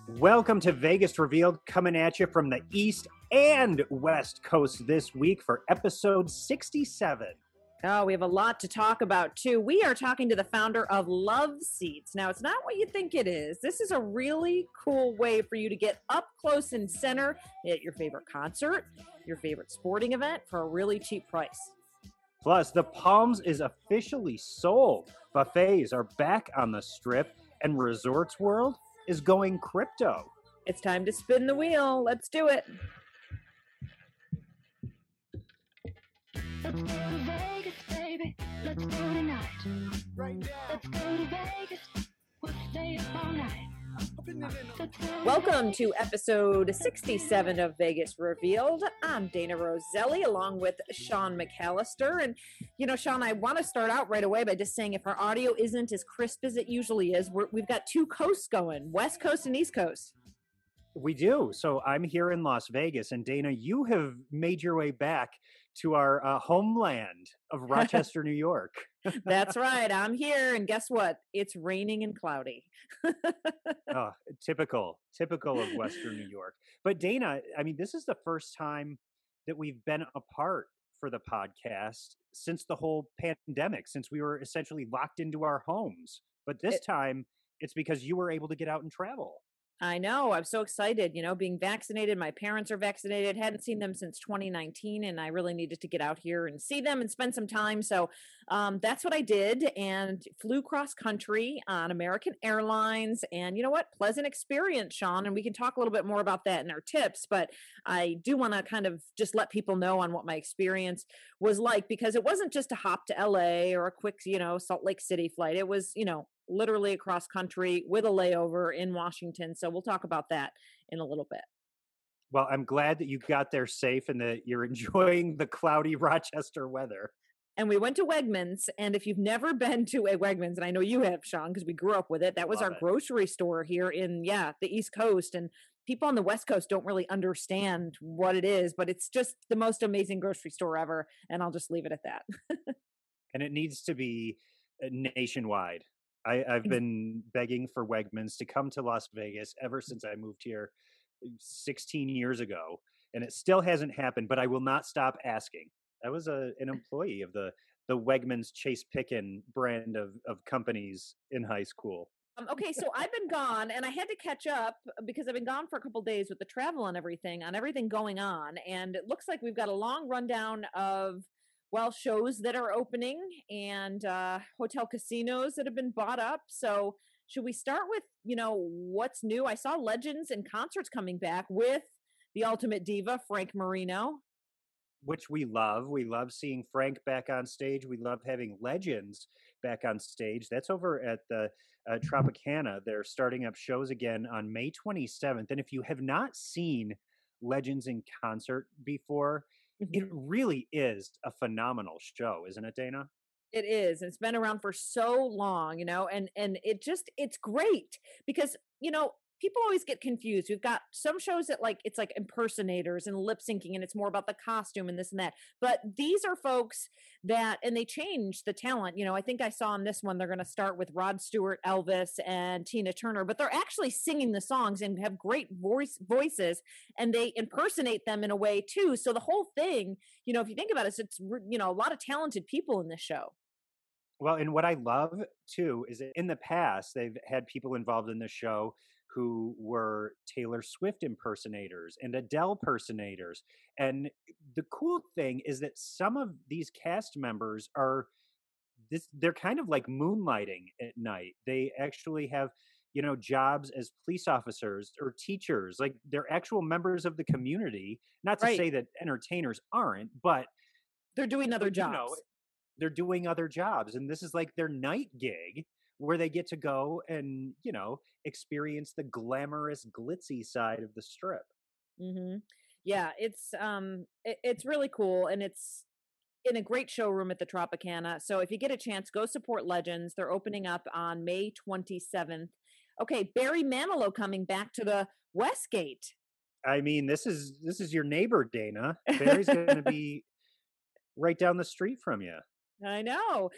Welcome to Vegas Revealed, coming at you from the East and West Coast this week for episode 67. Oh, we have a lot to talk about, too. We are talking to the founder of Love Seats. Now, it's not what you think it is. This is a really cool way for you to get up close and center at your favorite concert, your favorite sporting event for a really cheap price. Plus, the Palms is officially sold. Buffets are back on the Strip, and Resorts World is going crypto. It's time to spin the wheel. Let's do it. Let's go to Vegas, baby. Let's go tonight. Right now. Let's go to Vegas. We'll stay up all night. Welcome to episode 67 of Vegas Revealed. I'm Dana Roselli along with Sean McAllister. And, you know, Sean, I want to start out right away by just saying if our audio isn't as crisp as it usually is, we've got two coasts going, West Coast and East Coast. We do. So I'm here in Las Vegas, and Dana, you have made your way back to our homeland of Rochester, New York. That's right. I'm here, and guess what? It's raining and cloudy. Oh, typical of Western New York. But Dana, I mean, this is the first time that we've been apart for the podcast since the whole pandemic, since we were essentially locked into our homes. But this time, it's because you were able to get out and travel. I know. I'm so excited, you know, being vaccinated. My parents are vaccinated. Hadn't seen them since 2019, and I really needed to get out here and see them and spend some time. So that's what I did, and flew cross country on American Airlines. And you know what? Pleasant experience, Sean. And we can talk a little bit more about that in our tips. But I do want to kind of just let people know on what my experience was like, because it wasn't just a hop to LA or a quick, you know, Salt Lake City flight. It was, you know, literally across country with a layover in Washington. So we'll talk about that in a little bit. Well, I'm glad that you got there safe and that you're enjoying the cloudy Rochester weather. And we went to Wegmans. And if you've never been to a Wegmans, and I know you have, Sean, because we grew up with it, that was our grocery store here in, the East Coast. And people on the West Coast don't really understand what it is, but it's just the most amazing grocery store ever. And I'll just leave it at that. And it needs to be nationwide. I've been begging for Wegmans to come to Las Vegas ever since I moved here 16 years ago, and it still hasn't happened, but I will not stop asking. I was an employee of the Wegmans Chase Pickin brand of companies in high school. Okay, so I've been gone, and I had to catch up because I've been gone for a couple of days with the travel and everything, on everything going on, and it looks like we've got a long rundown of shows that are opening and hotel casinos that have been bought up. So should we start with, you know, what's new? I saw Legends and concerts coming back with the Ultimate Diva, Frank Marino. Which we love. We love seeing Frank back on stage. We love having Legends back on stage. That's over at the Tropicana. They're starting up shows again on May 27th. And if you have not seen Legends in concert before, it really is a phenomenal show, isn't it, Dana? It is. It's been around for so long, you know, and it's great because, you know, people always get confused. We've got some shows that it's like impersonators and lip syncing, and it's more about the costume and this and that. But these are folks and they change the talent. You know, I think I saw in this one, they're going to start with Rod Stewart, Elvis, and Tina Turner, but they're actually singing the songs and have great voices, and they impersonate them in a way too. So the whole thing, you know, if you think about it, it's, you know, a lot of talented people in this show. Well, and what I love too is that in the past, they've had people involved in the show who were Taylor Swift impersonators and Adele impersonators. And the cool thing is that some of these cast members they're kind of like moonlighting at night. They actually have, you know, jobs as police officers or teachers. Like they're actual members of the community. Not to say that entertainers aren't, but they're doing other jobs. You know, they're doing other jobs. And this is like their night gig, where they get to go and, you know, experience the glamorous, glitzy side of the Strip. Mm-hmm. Yeah, it's really cool, and it's in a great showroom at the Tropicana. So if you get a chance, go support Legends. They're opening up on May 27th. Okay, Barry Manilow coming back to the Westgate. I mean, this is your neighbor, Dana. Barry's going to be right down the street from you. I know.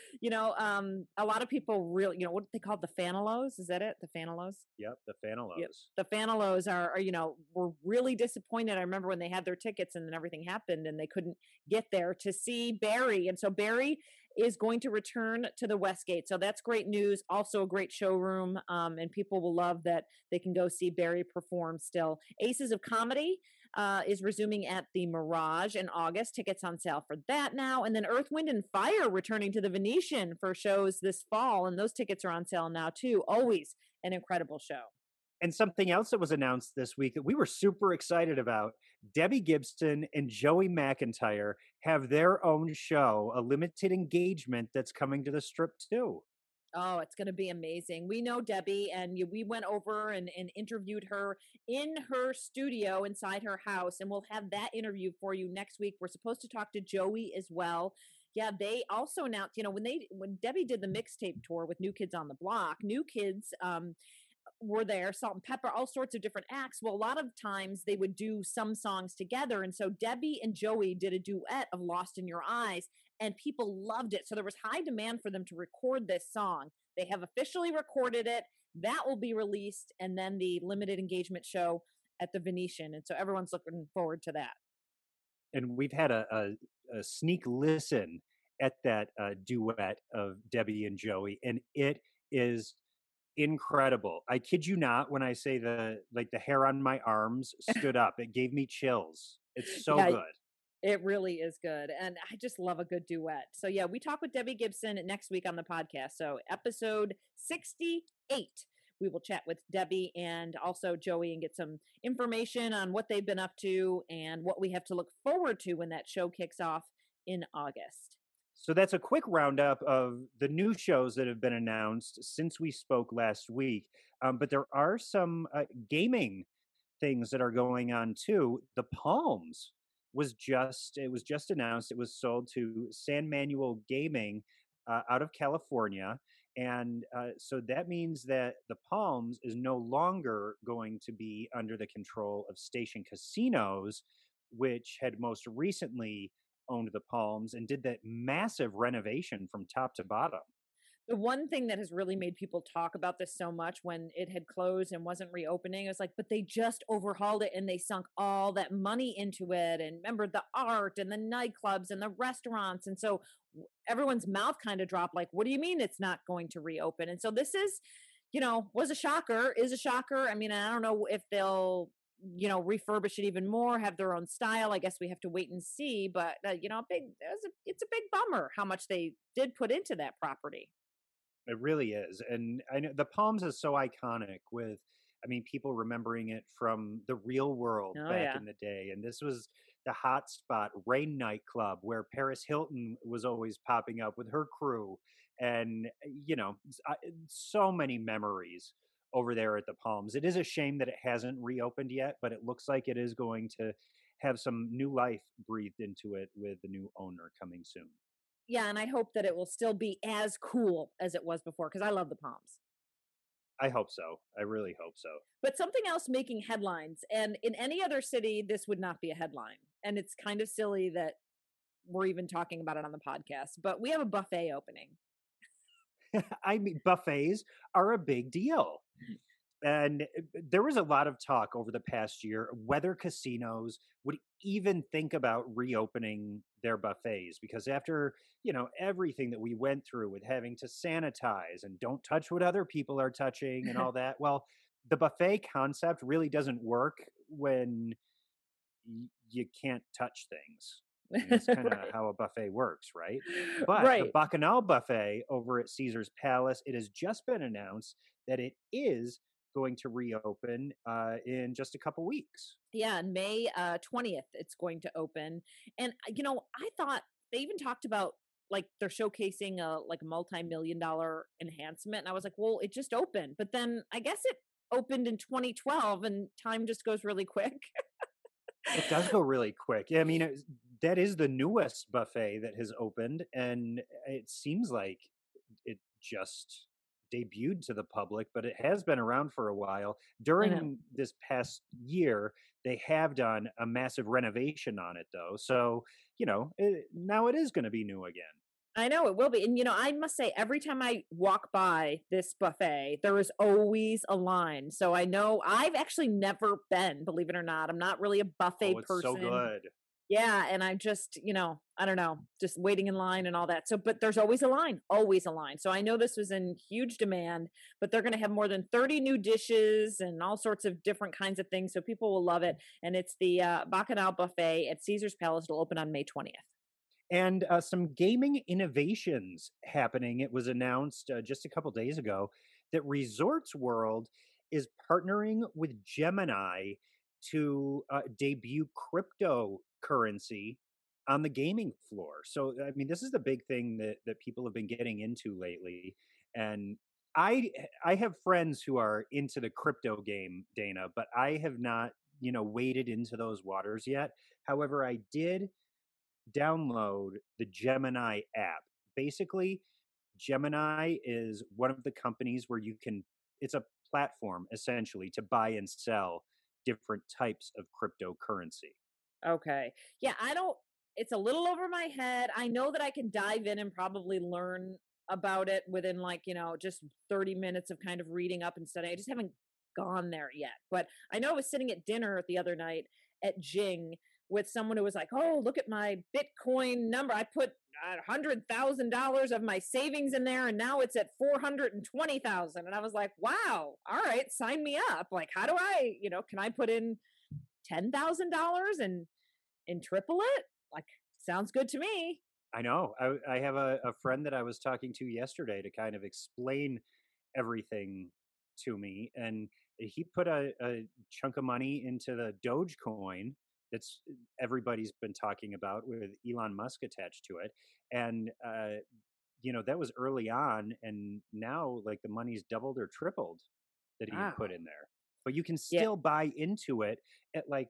A lot of people really, what they call the Fanalos. Is that it? The Fanalos? Yep, the Yep. Fanalos. The Fanalos were really disappointed. I remember when they had their tickets and then everything happened and they couldn't get there to see Barry. And so Barry is going to return to the Westgate. So that's great news. Also a great showroom. And people will love that they can go see Barry perform still. Aces of Comedy is resuming at the Mirage in August. Tickets on sale for that now. And then Earth, Wind, and Fire returning to the Venetian for shows this fall. And those tickets are on sale now too. Always an incredible show. And something else that was announced this week that we were super excited about, Debbie Gibson and Joey McIntyre have their own show, a limited engagement that's coming to the Strip too. Oh, it's going to be amazing. We know Debbie, and we went over and interviewed her in her studio inside her house, and we'll have that interview for you next week. We're supposed to talk to Joey as well. Yeah, they also announced, when Debbie did the mixtape tour with New Kids on the Block, New Kids were there, Salt and Pepper, all sorts of different acts. Well, a lot of times they would do some songs together. And so Debbie and Joey did a duet of Lost in Your Eyes, and people loved it. So there was high demand for them to record this song. They have officially recorded it. That will be released, and then the limited engagement show at the Venetian. And so everyone's looking forward to that. And we've had a sneak listen at that duet of Debbie and Joey, and it is incredible. I kid you not when I say the hair on my arms stood up. It gave me chills. It's so good. It really is good. And I just love a good duet. So yeah, we talk with Debbie Gibson next week on the podcast. So episode 68, we will chat with Debbie and also Joey and get some information on what they've been up to and what we have to look forward to when that show kicks off in August. So that's a quick roundup of the new shows that have been announced since we spoke last week. But there are some gaming things that are going on too. The Palms was just announced. It was sold to San Manuel Gaming out of California. And so that means that the Palms is no longer going to be under the control of Station Casinos, which had most recently owned the Palms and did that massive renovation from top to bottom. The one thing that has really made people talk about this so much when it had closed and wasn't reopening, it was like, but they just overhauled it and they sunk all that money into it. And remember the art and the nightclubs and the restaurants. And so everyone's mouth kind of dropped like, what do you mean it's not going to reopen? And so this is, was a shocker, is a shocker. I mean, I don't know if they'll refurbish it even more, have their own style. I guess we have to wait and see. But it's a big bummer how much they did put into that property. It really is. And I know the Palms is so iconic with, people remembering it from the Real World back in the day. And this was the hot spot, Rain nightclub, where Paris Hilton was always popping up with her crew. And, so many memories over there at the Palms. It is a shame that it hasn't reopened yet, but it looks like it is going to have some new life breathed into it with the new owner coming soon. Yeah, and I hope that it will still be as cool as it was before, because I love the Palms. I hope so. I really hope so. But something else making headlines, and in any other city, this would not be a headline. And it's kind of silly that we're even talking about it on the podcast, but we have a buffet opening. Buffets are a big deal. And there was a lot of talk over the past year whether casinos would even think about reopening their buffets, because after, everything that we went through with having to sanitize and don't touch what other people are touching and all that, well, the buffet concept really doesn't work when you can't touch things. That's kind of how a buffet works, right? But the Bacchanal buffet over at Caesar's Palace, it has just been announced that it is going to reopen in just a couple weeks. Yeah, on May 20th, it's going to open. And, I thought they even talked about like they're showcasing a multi-million-dollar enhancement. And I was like, well, it just opened. But then I guess it opened in 2012 and time just goes really quick. It does go really quick. Yeah, that is the newest buffet that has opened. And it seems like it just debuted to the public, but it has been around for a while. During this past year, they have done a massive renovation on it, though. So, now it is going to be new again. I know it will be. And, I must say, every time I walk by this buffet, there is always a line. So I know I've actually never been, believe it or not. I'm not really a buffet Oh, it's so person. good. Yeah. And I just, I don't know, just waiting in line and all that. So, but there's always a line, always a line. So I know this was in huge demand, but they're going to have more than 30 new dishes and all sorts of different kinds of things. So people will love it. And it's the Bacchanal Buffet at Caesar's Palace. It'll open on May 20th. And some gaming innovations happening. It was announced just a couple days ago that Resorts World is partnering with Gemini to debut cryptocurrency on the gaming floor. So, I mean, this is the big thing that people have been getting into lately. And I I have friends who are into the crypto game, Dana, but I have not, waded into those waters yet. However, I did download the Gemini app. Basically, Gemini is one of the companies where it's a platform essentially to buy and sell different types of cryptocurrency. Okay. Yeah, it's a little over my head. I know that I can dive in and probably learn about it within like, just 30 minutes of kind of reading up and studying. I just haven't gone there yet. But I know I was sitting at dinner the other night at Jing with someone who was like, "Oh, look at my Bitcoin number. I put $100,000 of my savings in there and now it's at 420,000." And I was like, "Wow. All right, sign me up. Like, how do I, can I put in $10,000 and triple it? Like, sounds good to me." I know. I have a friend that I was talking to yesterday to kind of explain everything to me. And he put a chunk of money into the Dogecoin that's everybody's been talking about with Elon Musk attached to it. And, that was early on. And now, like, the money's doubled or tripled that he had put Wow. in there. But you can Yeah. still buy into it at like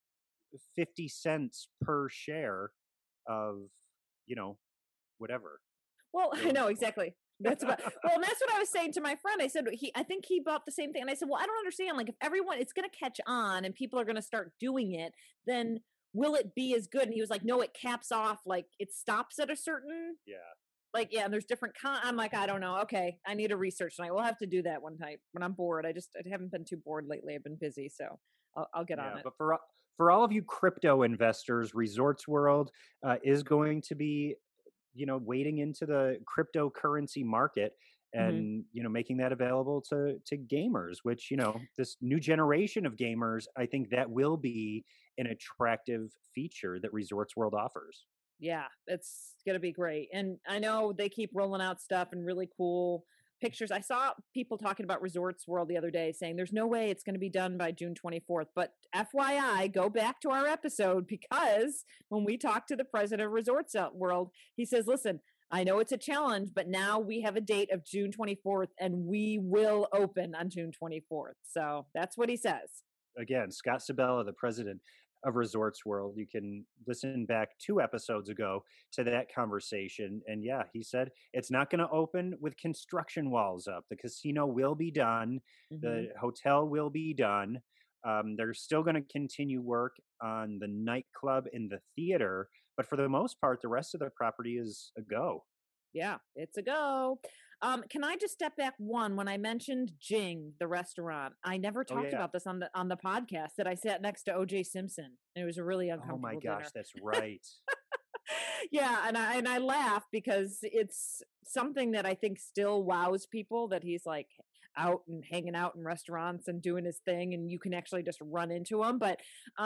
50 cents per share of, you know, whatever. Well, I know Dogecoin. exactly. That's about well, and that's what I was saying to my friend. I said I think he bought the same thing. And I said, "Well, I don't understand. Like if everyone it's gonna catch on and people are gonna start doing it, then will it be as good?" And he was like, "No, it caps off, like it stops at a certain Yeah. like yeah, and there's different I'm like, I don't know. Okay. I need to research tonight. We'll have to do that one time when I'm bored. I haven't been too bored lately. I've been busy, so I'll get on Yeah, it. but for all of you crypto investors, Resorts World is going to be, wading into the cryptocurrency market Hmm. and making that available to gamers. Which this new generation of gamers, I think that will be an attractive feature that Resorts World offers. Yeah, it's gonna be great. And I know they keep rolling out stuff and really cool pictures. I saw people talking about Resorts World the other day saying there's no way it's gonna be done by June 24th. But FYI, go back to our episode because when we talked to the president of Resorts World, he says, listen, I know it's a challenge, but now we have a date of June 24th and we will open on June 24th. So that's what he says. Again, Scott Sabella, the president of Resorts World. You can listen back 2 episodes ago to that conversation. And yeah, he said it's not going to open with construction walls up. The casino will be done, Hmm. the hotel will be done. They're still going to continue work on the nightclub and the theater, but for the most part, the rest of the property is a go. Yeah, it's a go. Can I just step back one when I mentioned Jing, the restaurant? I never Oh talked yeah. about this on the podcast that I sat next to OJ Simpson. It was a really Oh my uncomfortable gosh, dinner. that's right. Yeah, and I laugh because it's something that I think still wows people that he's like out and hanging out in restaurants and doing his thing and you can actually just run into him. But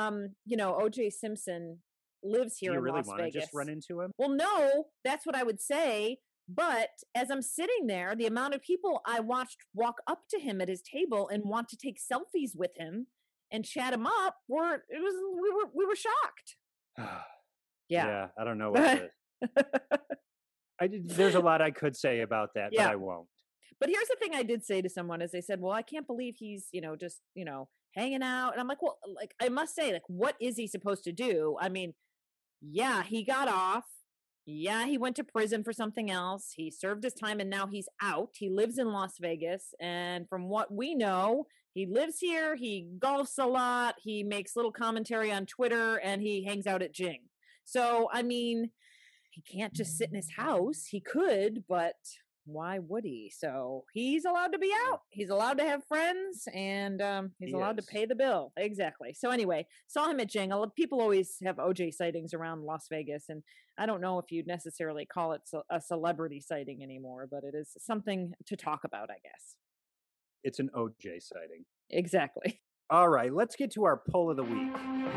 OJ Simpson lives Do here you in really Las want to just run Vegas. into him? Well, no, that's what I would say. But as I'm sitting there, the amount of people I watched walk up to him at his table and want to take selfies with him and chat him up we were shocked. Yeah. Yeah, I don't know what to. There's a lot I could say about that, but Yeah. I won't. But here's the thing I did say to someone is they said, "Well, I can't believe he's, just, hanging out." And I'm like, "Well, like I must say, like what is he supposed to do?" I mean, yeah, he got off. Yeah, he went to prison for something else. He served his time and now he's out. He lives in Las Vegas. And from what we know, he lives here. He golfs a lot. He makes little commentary on Twitter and he hangs out at Jing. So, I mean, he can't just sit in his house. He could, but why would he? So he's allowed to be out. He's allowed to have friends, and he's He allowed to is. pay the bill. Exactly. So anyway, saw him at Jenga. People always have OJ sightings around Las Vegas, and I don't know if you'd necessarily call it a celebrity sighting anymore, but it is something to talk about, I guess. It's an OJ sighting. Exactly. All right, let's get to our poll of the week.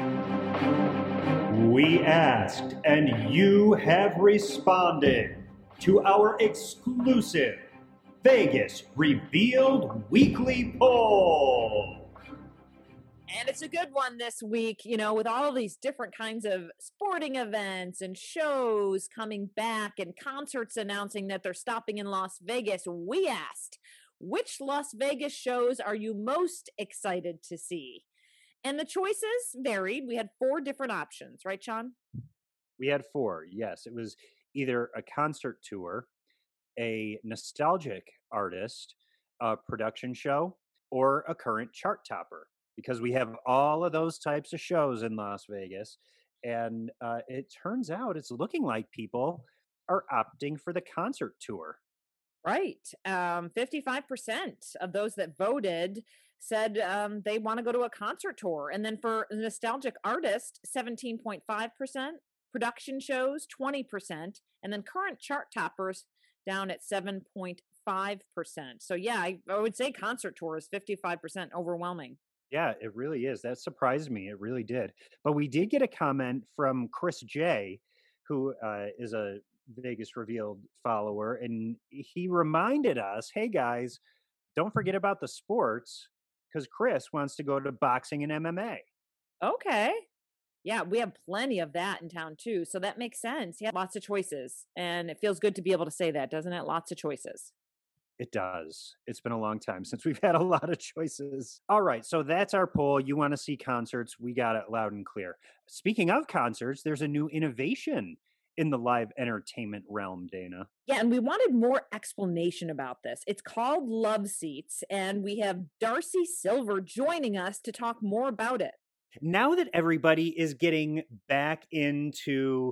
We asked, and you have responded to our exclusive Vegas Revealed Weekly Poll. And it's a good one this week, with all these different kinds of sporting events and shows coming back and concerts announcing that they're stopping in Las Vegas. We asked, which Las Vegas shows are you most excited to see? And the choices varied. We had 4 different options, right, Sean? We had 4, yes. It was either a concert tour, a nostalgic artist, a production show, or a current chart topper, because we have all of those types of shows in Las Vegas. And it turns out it's looking like people are opting for the concert tour. Right. 55% of those that voted said they want to go to a concert tour. And then for a nostalgic artist, 17.5%, production shows, 20%, and then current chart toppers down at 7.5%. So yeah, I would say concert tour is 55% overwhelming. Yeah, it really is. That surprised me. It really did. But we did get a comment from Chris J, who is a Vegas Revealed follower, and he reminded us, hey guys, don't forget about the sports, because Chris wants to go to boxing and MMA. Okay. Yeah, we have plenty of that in town too. So that makes sense. Yeah, lots of choices. And it feels good to be able to say that, doesn't it? Lots of choices. It does. It's been a long time since we've had a lot of choices. All right, so that's our poll. You want to see concerts? We got it loud and clear. Speaking of concerts, there's a new innovation in the live entertainment realm, Dana. Yeah, and we wanted more explanation about this. It's called Love Seats, and we have Darcy Silver joining us to talk more about it. Now that everybody is getting back into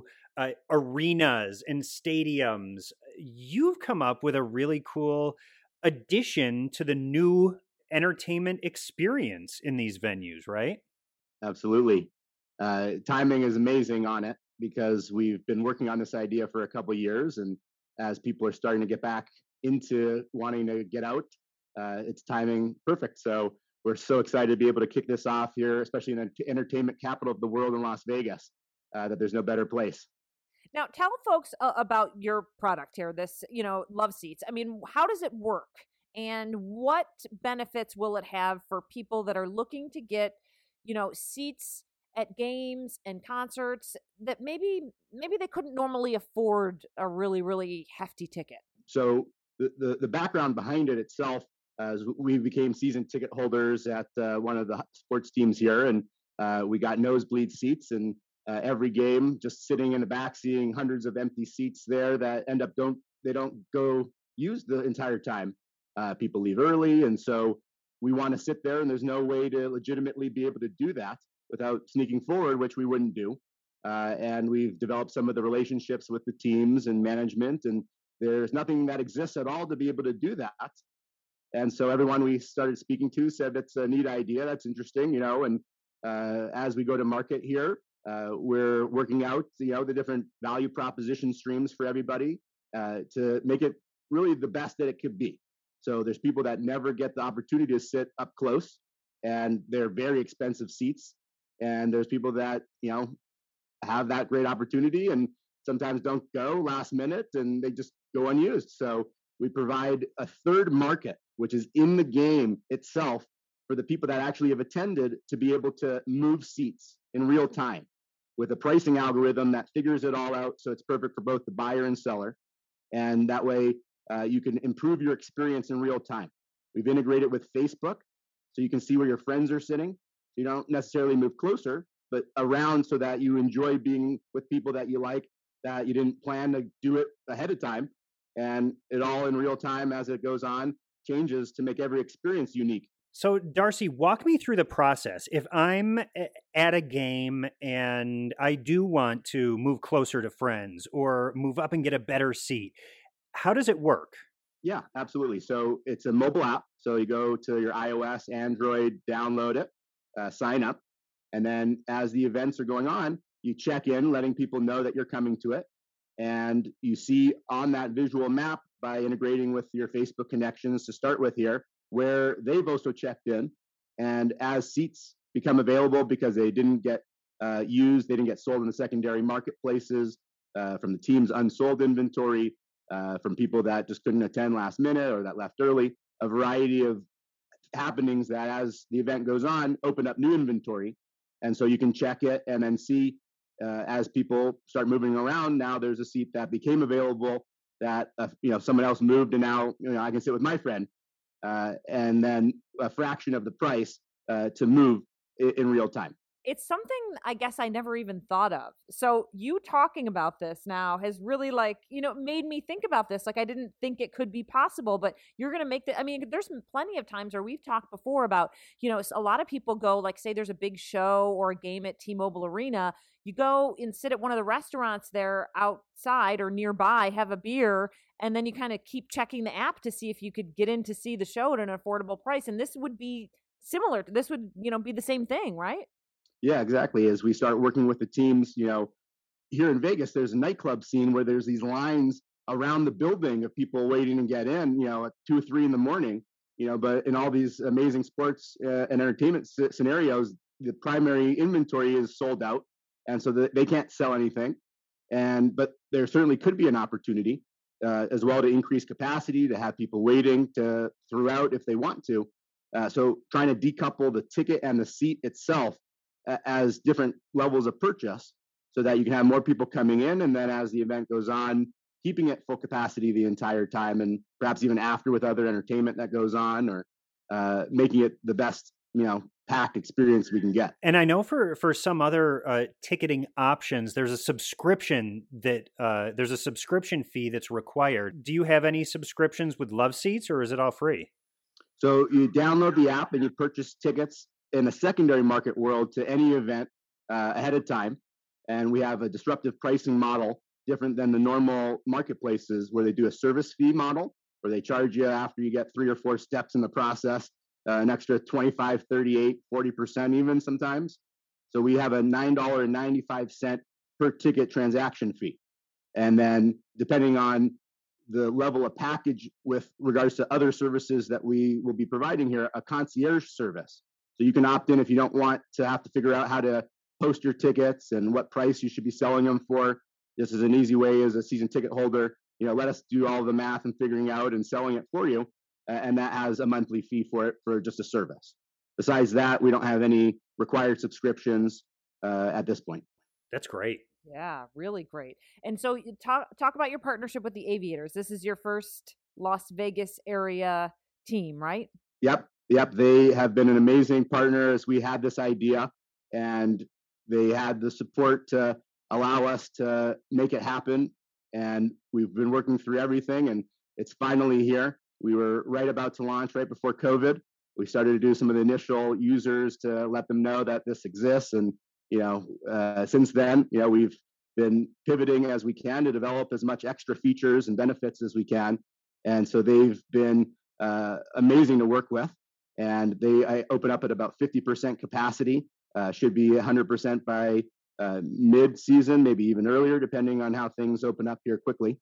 arenas and stadiums, you've come up with a really cool addition to the new entertainment experience in these venues, right? Absolutely. Timing is amazing on it, because we've been working on this idea for a couple of years, and as people are starting to get back into wanting to get out, it's timing perfect. So we're so excited to be able to kick this off here, especially in the entertainment capital of the world in Las Vegas, that there's no better place. Now, tell folks about your product here, this, Love Seats. I mean, how does it work? And what benefits will it have for people that are looking to get, seats at games and concerts that maybe they couldn't normally afford a really, really hefty ticket? So the background behind it itself, as we became season ticket holders at one of the sports teams here, and we got nosebleed seats, and every game just sitting in the back, seeing hundreds of empty seats there that end up don't go use the entire time. People leave early, and so we want to sit there, and there's no way to legitimately be able to do that without sneaking forward, which we wouldn't do. And we've developed some of the relationships with the teams and management, and there's nothing that exists at all to be able to do that. And so everyone we started speaking to said it's a neat idea, that's interesting, and as we go to market here, we're working out, the different value proposition streams for everybody to make it really the best that it could be. So there's people that never get the opportunity to sit up close, and they're very expensive seats. And there's people that, have that great opportunity and sometimes don't go last minute, and they just go unused. So we provide a third market, which is in the game itself, for the people that actually have attended to be able to move seats in real time with a pricing algorithm that figures it all out. So it's perfect for both the buyer and seller. And that way you can improve your experience in real time. We've integrated with Facebook, so you can see where your friends are sitting. You don't necessarily move closer, but around, so that you enjoy being with people that you like, that you didn't plan to do it ahead of time. And it all in real time, as it goes on, changes to make every experience unique. So, Darcy, walk me through the process. If I'm at a game and I do want to move closer to friends or move up and get a better seat, how does it work? Yeah, absolutely. So it's a mobile app. So you go to your iOS, Android, download it, sign up. And then as the events are going on, you check in, letting people know that you're coming to it. And you see on that visual map, by integrating with your Facebook connections to start with here, where they've also checked in. And as seats become available because they didn't get used, they didn't get sold in the secondary marketplaces, from the team's unsold inventory, from people that just couldn't attend last minute or that left early, a variety of happenings that as the event goes on, open up new inventory. And so you can check it and then see as people start moving around, now there's a seat that became available that, someone else moved and now, I can sit with my friend, and then a fraction of the price to move in real time. It's something I guess I never even thought of. So you talking about this now has really made me think about this. Like I didn't think it could be possible, but you're going to make I mean, there's plenty of times where we've talked before about, a lot of people go, like say there's a big show or a game at T-Mobile Arena. You go and sit at one of the restaurants there outside or nearby, have a beer, and then you kind of keep checking the app to see if you could get in to see the show at an affordable price. And this would be similar to this would, be the same thing, right? Yeah, exactly. As we start working with the teams, here in Vegas, there's a nightclub scene where there's these lines around the building of people waiting to get in, at 2 or 3 in the morning, but in all these amazing sports and entertainment scenarios, the primary inventory is sold out. And so they can't sell anything. But there certainly could be an opportunity as well to increase capacity, to have people waiting throughout if they want to. So trying to decouple the ticket and the seat itself as different levels of purchase so that you can have more people coming in. And then as the event goes on, keeping it full capacity the entire time and perhaps even after with other entertainment that goes on, or making it the best, packed experience we can get. And I know for some other ticketing options, there's a subscription fee that's required. Do you have any subscriptions with Love Seats or is it all free? So you download the app and you purchase tickets in a secondary market world to any event ahead of time. And we have a disruptive pricing model different than the normal marketplaces where they do a service fee model, where they charge you after you get 3 or 4 steps in the process, an extra 25, 38, 40% even sometimes. So we have a $9.95 per ticket transaction fee. And then depending on the level of package with regards to other services that we will be providing here, a concierge service. So you can opt in if you don't want to have to figure out how to post your tickets and what price you should be selling them for. This is an easy way as a season ticket holder, let us do all the math and figuring out and selling it for you. And that has a monthly fee for it for just a service. Besides that, we don't have any required subscriptions at this point. That's great. Yeah, really great. And so you talk about your partnership with the Aviators. This is your first Las Vegas area team, right? Yep. They have been an amazing partner as we had this idea, and they had the support to allow us to make it happen. And we've been working through everything, and it's finally here. We were right about to launch right before COVID. We started to do some of the initial users to let them know that this exists. And, since then, we've been pivoting as we can to develop as much extra features and benefits as we can. And so they've been amazing to work with. And I open up at about 50% capacity, should be 100% by mid-season, maybe even earlier, depending on how things open up here quickly.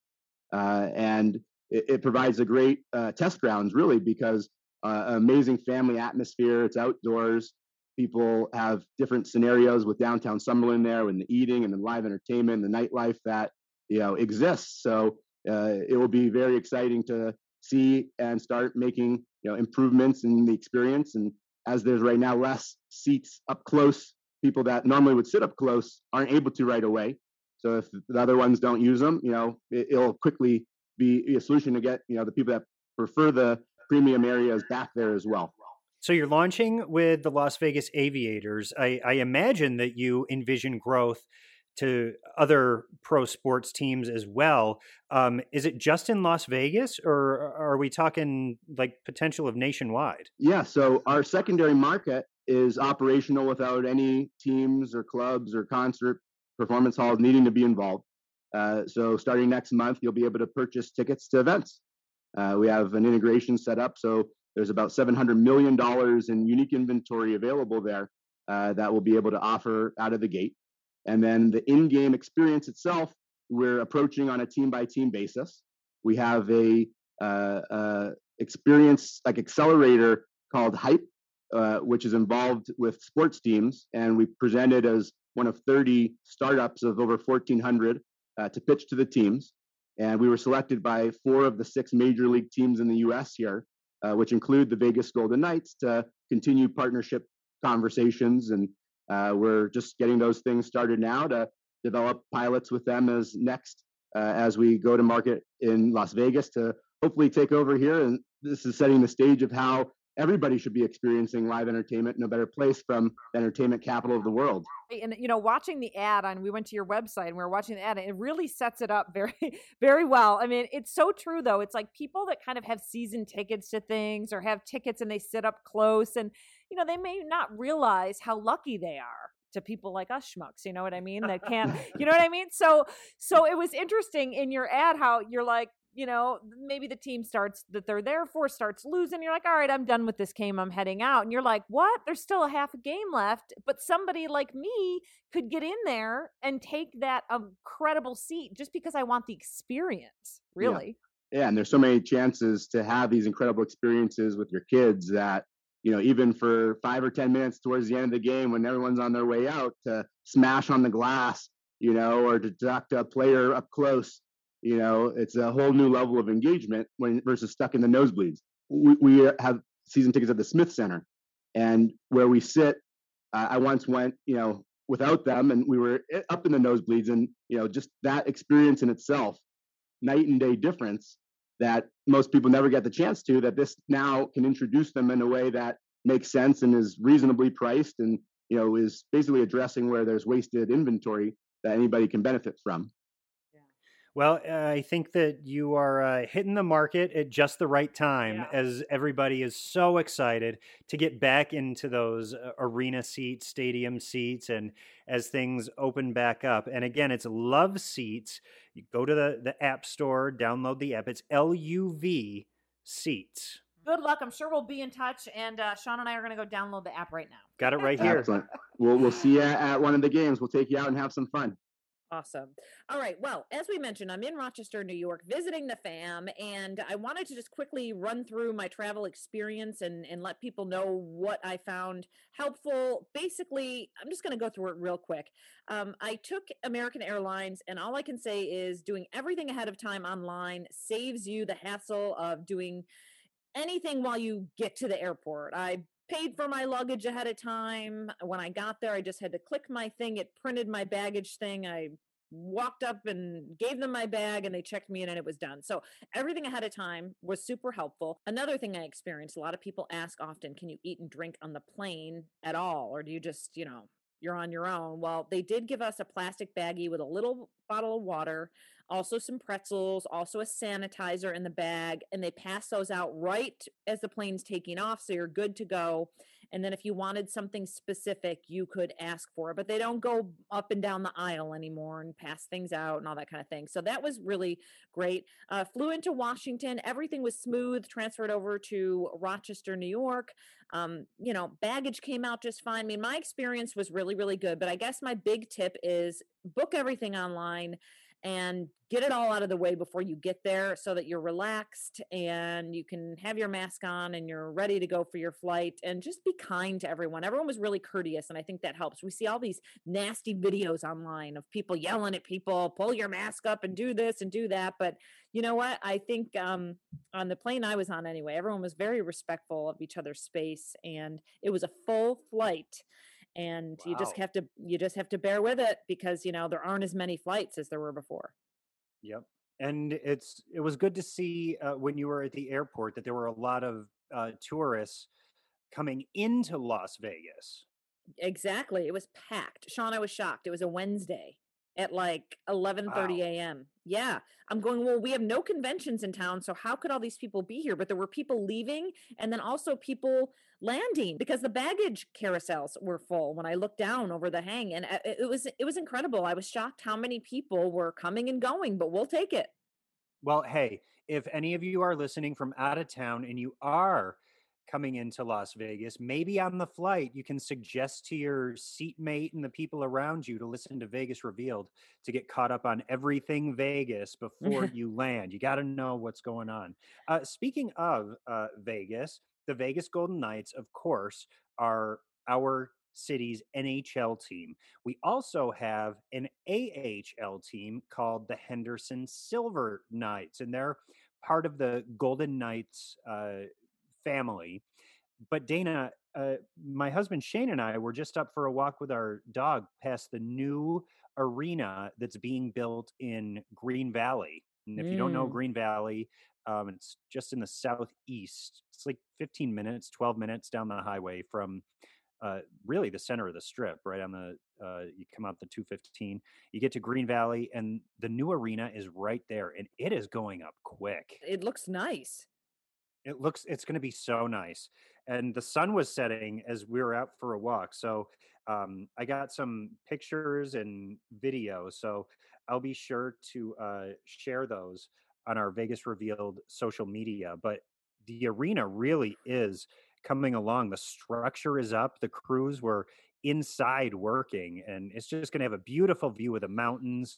And it provides a great test grounds, really, because amazing family atmosphere. It's outdoors. People have different scenarios with downtown Summerlin there, and the eating and the live entertainment, the nightlife that exists. So it will be very exciting to see and start making improvements in the experience. And as there's right now less seats up close, people that normally would sit up close aren't able to right away. So if the other ones don't use them, it'll quickly be a solution to get the people that prefer the premium areas back there as well. So you're launching with the Las Vegas Aviators. I imagine that you envision growth to other pro sports teams as well. Is it just in Las Vegas, or are we talking like potential of nationwide? Yeah, so our secondary market is operational without any teams or clubs or concert performance halls needing to be involved. So starting next month, you'll be able to purchase tickets to events. We have an integration set up, so there's about $700 million in unique inventory available there that we'll be able to offer out of the gate. And then the in-game experience itself, we're approaching on a team-by-team basis. We have a experience like accelerator called Hype, which is involved with sports teams, and we presented as one of 30 startups of over 1,400 to pitch to the teams. And we were selected by 4 of the 6 major league teams in the U.S. here, which include the Vegas Golden Knights, to continue partnership conversations. And we're just getting those things started now to develop pilots with them as next as we go to market in Las Vegas to hopefully take over here. And this is setting the stage of how everybody should be experiencing live entertainment in a better place from the entertainment capital of the world. And, watching the ad we went to your website and we were watching the ad, and it really sets it up very, very well. I mean, it's so true though. It's like people that kind of have season tickets to things or have tickets and they sit up close and, they may not realize how lucky they are to people like us schmucks, you know what I mean? That can't, you know what I mean? So it was interesting in your ad how you're like, maybe the team that they're there for starts losing. You're like, all right, I'm done with this game. I'm heading out. And you're like, what? There's still a half a game left. But somebody like me could get in there and take that incredible seat just because I want the experience, really. Yeah. And there's so many chances to have these incredible experiences with your kids that, even for 5 or 10 minutes towards the end of the game, when everyone's on their way out, to smash on the glass, or to duck a player up close. It's a whole new level of engagement versus stuck in the nosebleeds. We have season tickets at the Smith Center, and where we sit, I once went, without them, and we were up in the nosebleeds, and just that experience in itself, night and day difference that most people never get the chance to. That this now can introduce them in a way that makes sense and is reasonably priced, and is basically addressing where there's wasted inventory that anybody can benefit from. Well, I think that you are hitting the market at just the right time, as everybody is so excited to get back into those arena seats, stadium seats, and as things open back up. And again, it's Love Seats. You go to the App Store, download the app. It's LUV Seats. Good luck. I'm sure we'll be in touch. And Sean and I are going to go download the app right now. Got it right here. Excellent. We'll see you at one of the games. We'll take you out and have some fun. Awesome. All right. Well, as we mentioned, I'm in Rochester, New York, visiting the fam, and I wanted to just quickly run through my travel experience and let people know what I found helpful. Basically, I'm just going to go through it real quick. I took American Airlines, and all I can say is doing everything ahead of time online saves you the hassle of doing anything while you get to the airport. I paid for my luggage ahead of time. When I got there, I just had to click my thing. It printed my baggage thing. I walked up and gave them my bag and they checked me in and it was done. So everything ahead of time was super helpful. Another thing I experienced, a lot of people ask often, can you eat and drink on the plane at all? Or do you just, you're on your own? Well, they did give us a plastic baggie with a little bottle of water, also some pretzels, also a sanitizer in the bag, and they pass those out right as the plane's taking off, so you're good to go. And then if you wanted something specific, you could ask for it, but they don't go up and down the aisle anymore and pass things out and all that kind of thing. So that was really great. Flew into Washington. Everything was smooth, transferred over to Rochester, New York. Baggage came out just fine. I mean, my experience was really, really good, but I guess my big tip is book everything online and get it all out of the way before you get there so that you're relaxed and you can have your mask on and you're ready to go for your flight, and just be kind to everyone. Everyone was really courteous, and I think that helps. We see all these nasty videos online of people yelling at people, pull your mask up and do this and do that. But you know what? I think on the plane I was on anyway, everyone was very respectful of each other's space, and it was a full flight. And you just have to bear with it because, there aren't as many flights as there were before. Yep. And it was good to see when you were at the airport that there were a lot of tourists coming into Las Vegas. Exactly. It was packed. Sean, I was shocked. It was a Wednesday. at like 11:30 Wow. a.m. Yeah. I'm going, well, we have no conventions in town, so how could all these people be here? But there were people leaving and then also people landing because the baggage carousels were full when I looked down over the hang, and it was incredible. I was shocked how many people were coming and going, but we'll take it. Well, hey, if any of you are listening from out of town and you are coming into Las Vegas, maybe on the flight, you can suggest to your seatmate and the people around you to listen to Vegas Revealed to get caught up on everything Vegas before you land. You got to know what's going on. Speaking of Vegas, the Vegas Golden Knights, of course, are our city's NHL team. We also have an AHL team called the Henderson Silver Knights, and they're part of the Golden Knights family. But Dana, my husband Shane and I were just up for a walk with our dog past the new arena that's being built in Green Valley. And if you don't know Mm. Green Valley, it's just in the southeast. It's like 15 minutes, 12 minutes down the highway from really the center of the strip, right on the, you come out the 215, you get to Green Valley, and the new arena is right there, and it is going up quick. It looks nice. It's going to be so nice. And the sun was setting as we were out for a walk. So I got some pictures and video. So I'll be sure to share those on our Vegas Revealed social media. But the arena really is coming along. The structure is up. The crews were inside working, and it's just going to have a beautiful view of the mountains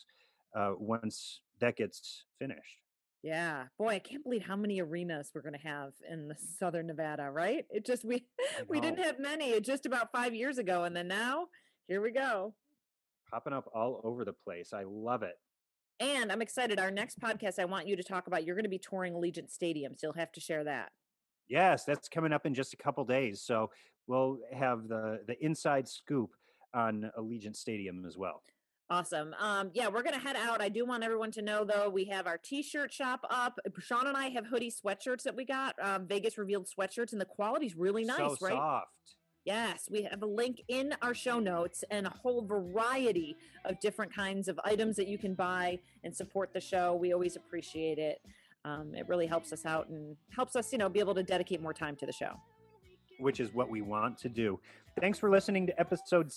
once that gets finished. Yeah. Boy, I can't believe how many arenas we're going to have in the Southern Nevada, right? It just, we we didn't have many just about 5 years ago. And then now, here we go. Popping up all over the place. I love it. And I'm excited. Our next podcast, I want you to talk about, you're going to be touring Allegiant Stadium. So you'll have to share that. Yes, that's coming up in just a couple days. So we'll have the inside scoop on Allegiant Stadium as well. Awesome. Yeah, we're going to head out. I do want everyone to know, though, we have our t-shirt shop up. Sean and I have hoodie sweatshirts that we got, Vegas Revealed sweatshirts, and the quality's really nice, So right? soft. Yes, we have a link in our show notes and a whole variety of different kinds of items that you can buy and support the show. We always appreciate it. It really helps us out and helps us, be able to dedicate more time to the show. Which is what we want to do. Thanks for listening to episode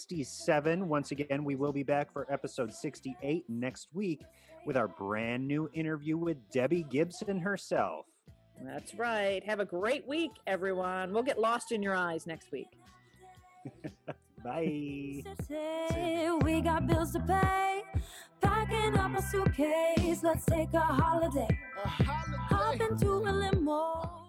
67. Once again, we will be back for episode 68 next week with our brand new interview with Debbie Gibson herself. That's right. Have a great week, everyone. We'll get lost in your eyes next week. Bye. We got bills to pay. Packing up a suitcase. Let's take a holiday. Hop into a limo.